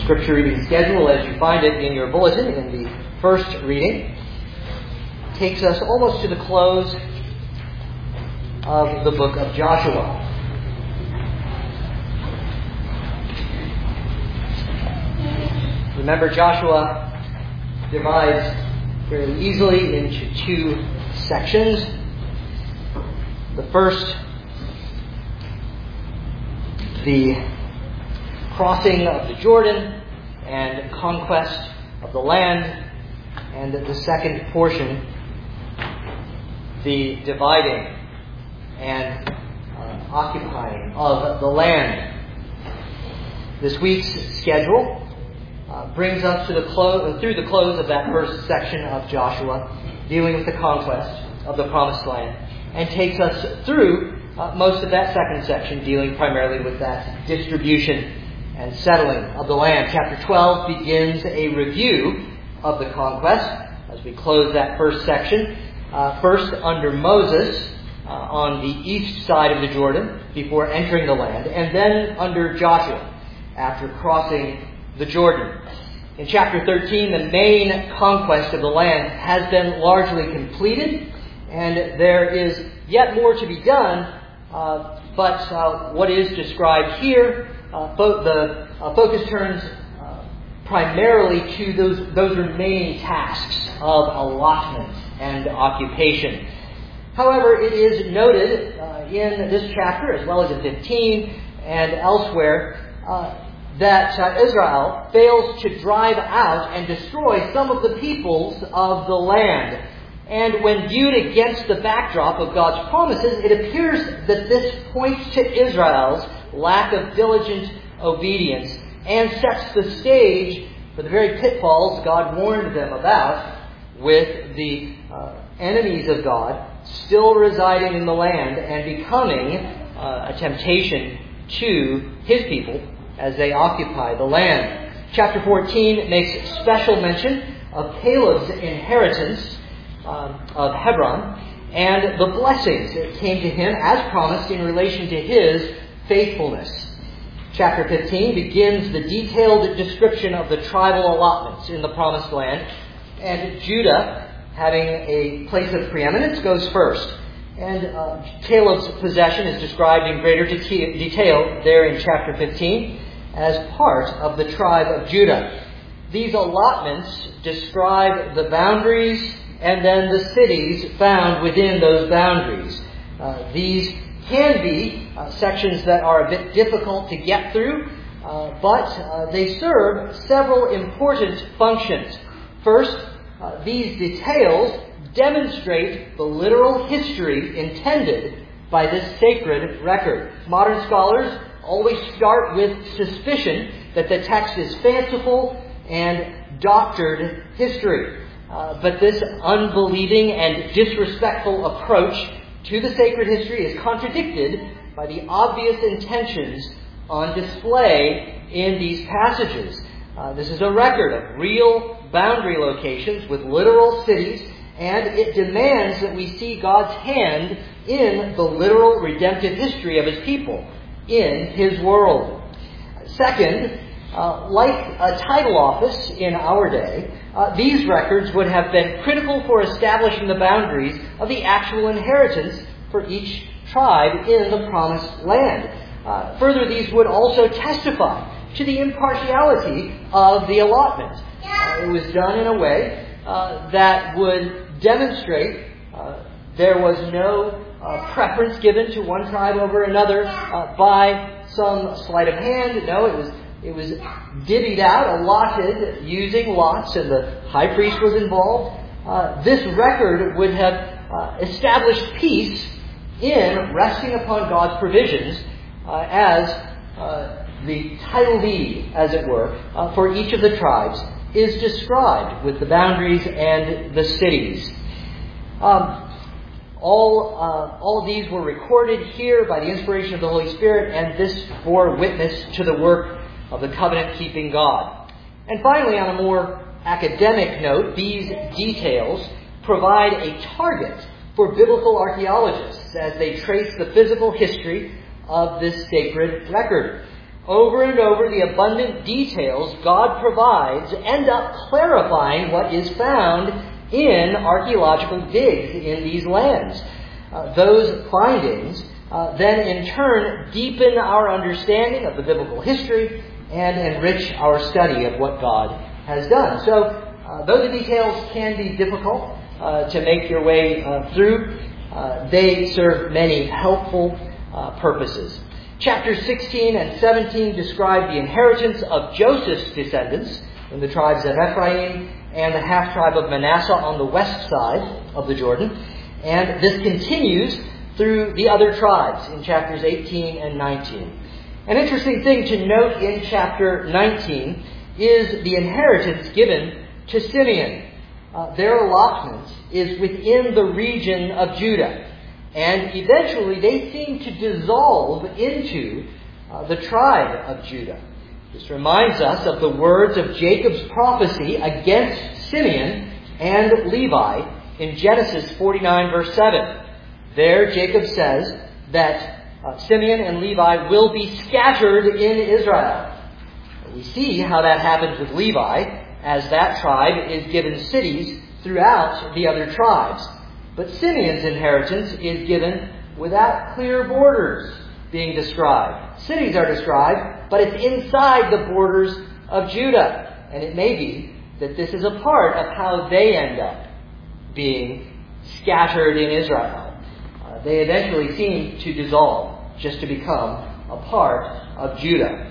Scripture reading schedule as you find it in your bulletin in the first reading takes us almost to the close of the book of Joshua. Remember, Joshua divides fairly easily into two sections. The first, the crossing of the Jordan and conquest of the land, and the second portion, the dividing and occupying of the land. This week's schedule brings us to through the close of that first section of Joshua, dealing with the conquest of the Promised Land, and takes us through most of that second section, dealing primarily with that distribution and settling of the land. Chapter 12 begins a review of the conquest as we close that first section. First under Moses on the east side of the Jordan before entering the land, and then under Joshua after crossing the Jordan. In chapter 13, the main conquest of the land has been largely completed, and there is yet more to be done, but what is described here, the focus turns primarily to those remaining tasks of allotment and occupation. However, it is noted in this chapter, as well as in 15 and elsewhere, that Israel fails to drive out and destroy some of the peoples of the land. And when viewed against the backdrop of God's promises, it appears that this points to Israel's lack of diligent obedience and sets the stage for the very pitfalls God warned them about, with the enemies of God still residing in the land and becoming a temptation to His people as they occupy the land. Chapter 14 makes special mention of Caleb's inheritance of Hebron and the blessings that came to him as promised in relation to his faithfulness. Chapter 15 begins the detailed description of the tribal allotments in the Promised Land, and Judah, having a place of preeminence, goes first. And Caleb's possession is described in greater detail there in chapter 15 as part of the tribe of Judah. These allotments describe the boundaries and then the cities found within those boundaries. These can be sections that are a bit difficult to get through, but they serve several important functions. First, these details demonstrate the literal history intended by this sacred record. Modern scholars always start with suspicion that the text is fanciful and doctored history. But this unbelieving and disrespectful approach to the sacred history is contradicted by the obvious intentions on display in these passages. This is a record of real boundary locations with literal cities, and it demands that we see God's hand in the literal redemptive history of His people in His world. Second, like a title office in our day, these records would have been critical for establishing the boundaries of the actual inheritance for each tribe in the Promised Land. Further, these would also testify to the impartiality of the allotment. It was done in a way that would demonstrate there was no preference given to one tribe over another by some sleight of hand. No, it was divvied out, allotted, using lots, and the high priest was involved. This record would have established peace in resting upon God's provisions as the title deed, as it were, for each of the tribes is described with the boundaries and the cities. All of these were recorded here by the inspiration of the Holy Spirit, and this bore witness to the work of the covenant-keeping God. And finally, on a more academic note, these details provide a target for biblical archaeologists as they trace the physical history of this sacred record. over and over, the abundant details God provides end up clarifying what is found in archaeological digs in these lands. Those findings then in turn deepen our understanding of the biblical history and enrich our study of what God has done. So, though the details can be difficult to make your way through, they serve many helpful purposes. Chapters 16 and 17 describe the inheritance of Joseph's descendants in the tribes of Ephraim and the half-tribe of Manasseh on the west side of the Jordan. And this continues through the other tribes in chapters 18 and 19. An interesting thing to note in chapter 19 is the inheritance given to Simeon. Their allotment is within the region of Judah. And eventually they seem to dissolve into the tribe of Judah. This reminds us of the words of Jacob's prophecy against Simeon and Levi in Genesis 49 verse 7. There Jacob says that Simeon and Levi will be scattered in Israel. We see how that happens with Levi, as that tribe is given cities throughout the other tribes. But Simeon's inheritance is given without clear borders being described. Cities are described, but it's inside the borders of Judah. And it may be that this is a part of how they end up being scattered in Israel. They eventually seem to dissolve just to become a part of Judah.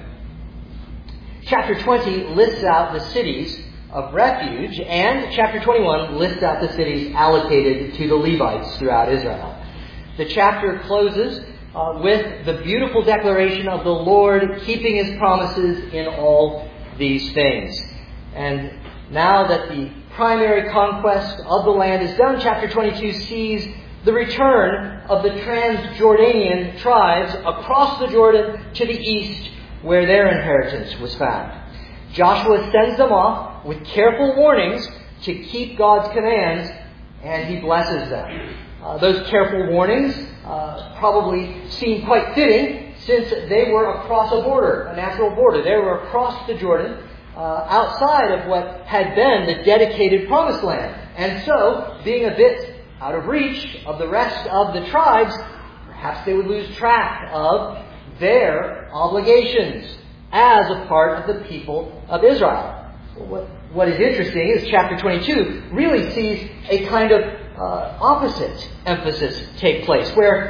Chapter 20 lists out the cities of refuge, and chapter 21 lists out the cities allocated to the Levites throughout Israel. The chapter closes with the beautiful declaration of the Lord keeping His promises in all these things. And now that the primary conquest of the land is done, chapter 22 sees the return of the Transjordanian tribes across the Jordan to the east, where their inheritance was found. Joshua sends them off with careful warnings to keep God's commands, and he blesses them. Those careful warnings probably seem quite fitting, since they were across a border, a natural border. They were across the Jordan, outside of what had been the dedicated promised land. And so, being a bit out of reach of the rest of the tribes, perhaps they would lose track of their obligations as a part of the people of Israel. What is interesting is chapter 22 really sees a kind of opposite emphasis take place,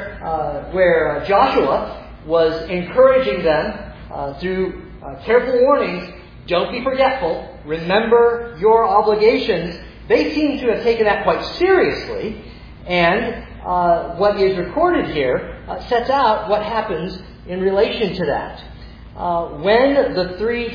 where Joshua was encouraging them through careful warnings. Don't be forgetful. Remember your obligations. They seem to have taken that quite seriously, and what is recorded here sets out what happens in relation to that. When the three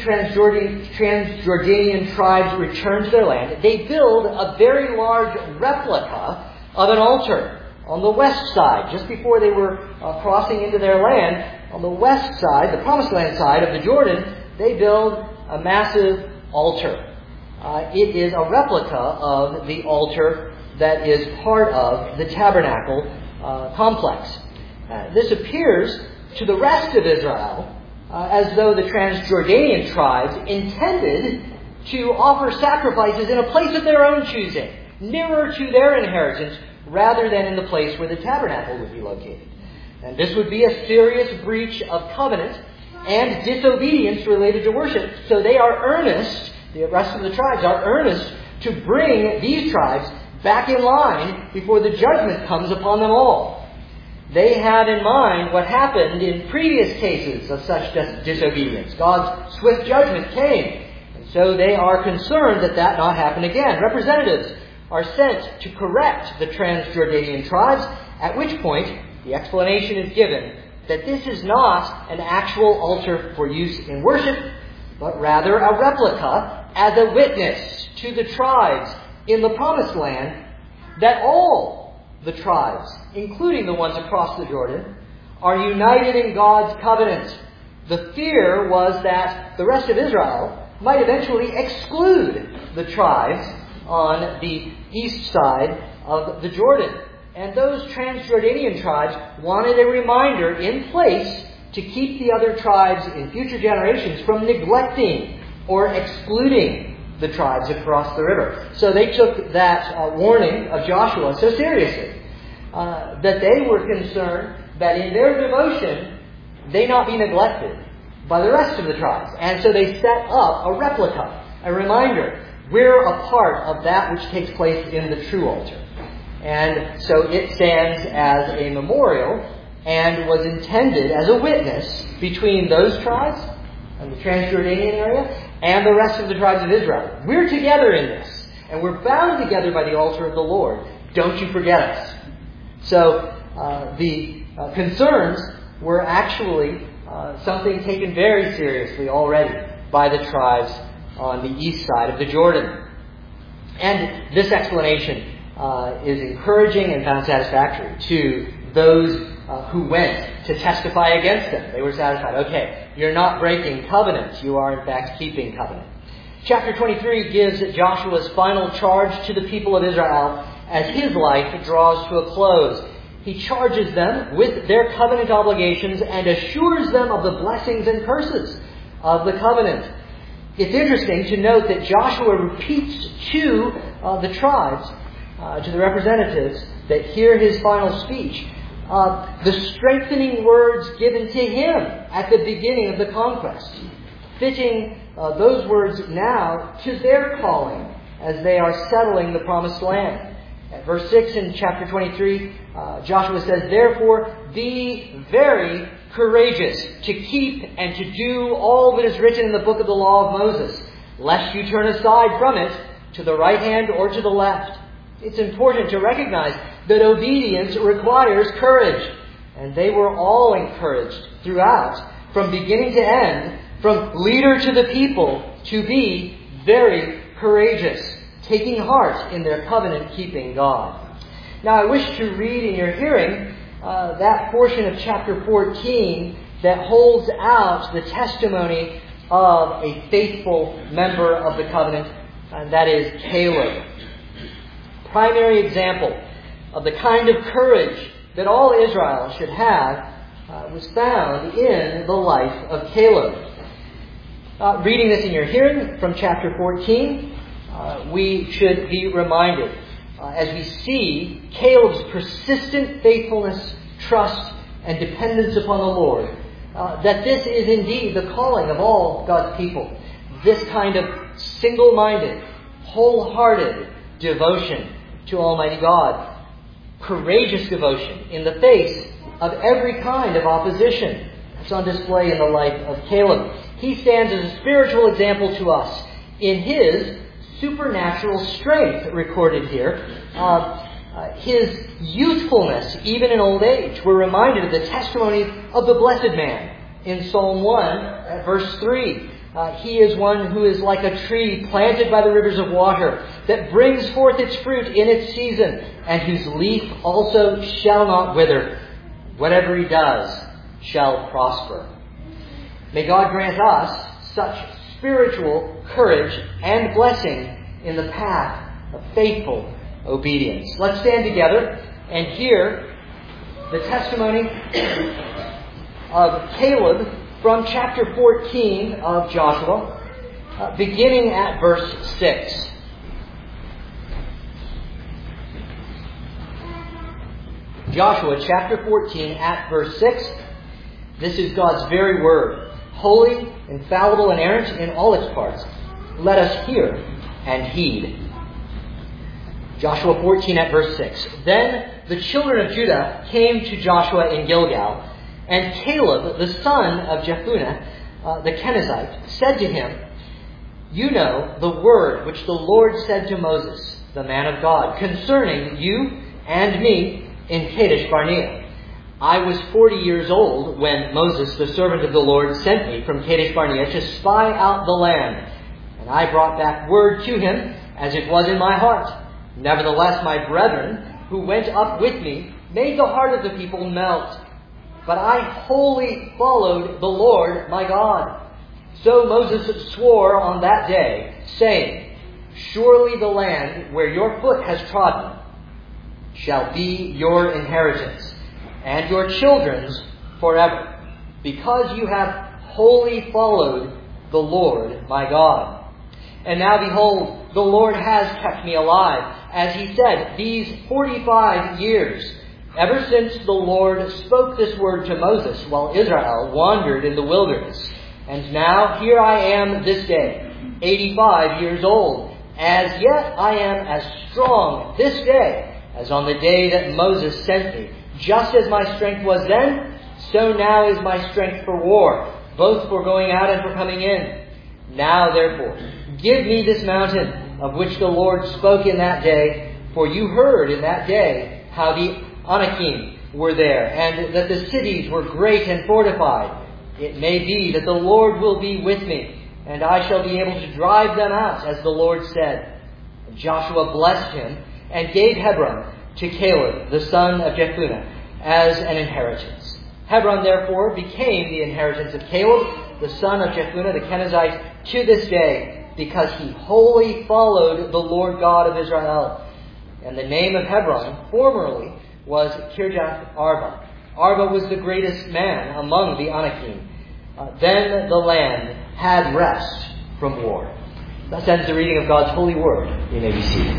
Transjordanian tribes return to their land, they build a very large replica of an altar on the west side. Just before they were crossing into their land, on the west side, the promised land side of the Jordan, they build a massive altar. It is a replica of the altar that is part of the tabernacle complex. This appears to the rest of Israel as though the Transjordanian tribes intended to offer sacrifices in a place of their own choosing, nearer to their inheritance, rather than in the place where the tabernacle would be located. And this would be a serious breach of covenant and disobedience related to worship. So they are earnest, the rest of the tribes are earnest to bring these tribes back in line before the judgment comes upon them all. They had in mind what happened in previous cases of such disobedience. God's swift judgment came. And so they are concerned that that not happen again. Representatives are sent to correct the Transjordanian tribes, at which point the explanation is given that this is not an actual altar for use in worship, but rather a replica as a witness to the tribes in the promised land that all the tribes, including the ones across the Jordan, are united in God's covenant. The fear was that the rest of Israel might eventually exclude the tribes on the east side of the Jordan. And those Transjordanian tribes wanted a reminder in place to keep the other tribes in future generations from neglecting or excluding the tribes across the river. So they took that warning of Joshua so seriously that they were concerned that in their devotion they not be neglected by the rest of the tribes. And so they set up a replica, a reminder. We're a part of that which takes place in the true altar. And so it stands as a memorial and was intended as a witness between those tribes and the Transjordanian area and the rest of the tribes of Israel. We're together in this, and we're bound together by the altar of the Lord. Don't you forget us. So the concerns were actually something taken very seriously already by the tribes on the east side of the Jordan. And this explanation is encouraging and found satisfactory to those who went to testify against them. They were satisfied. Okay, you're not breaking covenant. You are, in fact, keeping covenant. Chapter 23 gives Joshua's final charge to the people of Israel as his life draws to a close. He charges them with their covenant obligations and assures them of the blessings and curses of the covenant. It's interesting to note that Joshua repeats to the tribes, to the representatives that hear his final speech, the strengthening words given to him at the beginning of the conquest, fitting those words now to their calling as they are settling the promised land. At verse 6 in chapter 23, Joshua says, "Therefore be very courageous to keep and to do all that is written in the book of the law of Moses, lest you turn aside from it to the right hand or to the left." It's important to recognize that obedience requires courage. And they were all encouraged throughout, from beginning to end, from leader to the people, to be very courageous, taking heart in their covenant-keeping God. Now I wish to read in your hearing that portion of chapter 14 that holds out the testimony of a faithful member of the covenant, and that is Caleb. Primary example of the kind of courage that all Israel should have was found in the life of Caleb. Reading this in your hearing from chapter 14, we should be reminded, as we see Caleb's persistent faithfulness, trust, and dependence upon the Lord, that this is indeed the calling of all God's people. This kind of single-minded, wholehearted devotion to Almighty God. Courageous devotion in the face of every kind of opposition. It's on display in the life of Caleb. He stands as a spiritual example to us in his supernatural strength recorded here. His youthfulness, even in old age. We're reminded of the testimony of the blessed man in Psalm 1, at verse 3. He is one who is like a tree planted by the rivers of water, that brings forth its fruit in its season, and whose leaf also shall not wither. Whatever he does shall prosper. May God grant us such spiritual courage and blessing in the path of faithful obedience. Let's stand together and hear the testimony of Caleb from chapter 14 of Joshua, beginning at verse 6. Joshua chapter 14 at verse 6. This is God's very word, holy, infallible, and inerrant in all its parts. Let us hear and heed. Joshua 14 at verse 6. Then the children of Judah came to Joshua in Gilgal, and Caleb, the son of Jephunneh, the Kenizzite, said to him, "You know the word which the Lord said to Moses, the man of God, concerning you and me in Kadesh Barnea. I was 40 years old when Moses, the servant of the Lord, sent me from Kadesh Barnea to spy out the land. And I brought back word to him as it was in my heart. Nevertheless, my brethren, who went up with me, made the heart of the people melt. But I wholly followed the Lord my God. So Moses swore on that day, saying, Surely the land where your foot has trodden shall be your inheritance, and your children's forever. because you have wholly followed the Lord my God. And now behold, the Lord has kept me alive, as he said, these 45 years, ever since the Lord spoke this word to Moses while Israel wandered in the wilderness. And now here I am this day, 85 years old. As yet I am as strong this day as on the day that Moses sent me. Just as my strength was then, so now is my strength for war, both for going out and for coming in. Now therefore, give me this mountain of which the Lord spoke in that day, for you heard in that day how the Anakim were there, and that the cities were great and fortified. It may be that the Lord will be with me, and I shall be able to drive them out, as the Lord said. And Joshua blessed him, and gave Hebron to Caleb, the son of Jephunneh, as an inheritance. Hebron, therefore, became the inheritance of Caleb, the son of Jephunneh the Kenizzite, to this day, because he wholly followed the Lord God of Israel. And the name of Hebron formerly was Kirjath Arba. Arba was the greatest man among the Anakim. Then the land had rest from war. Thus ends the reading of God's holy word. You may be seated.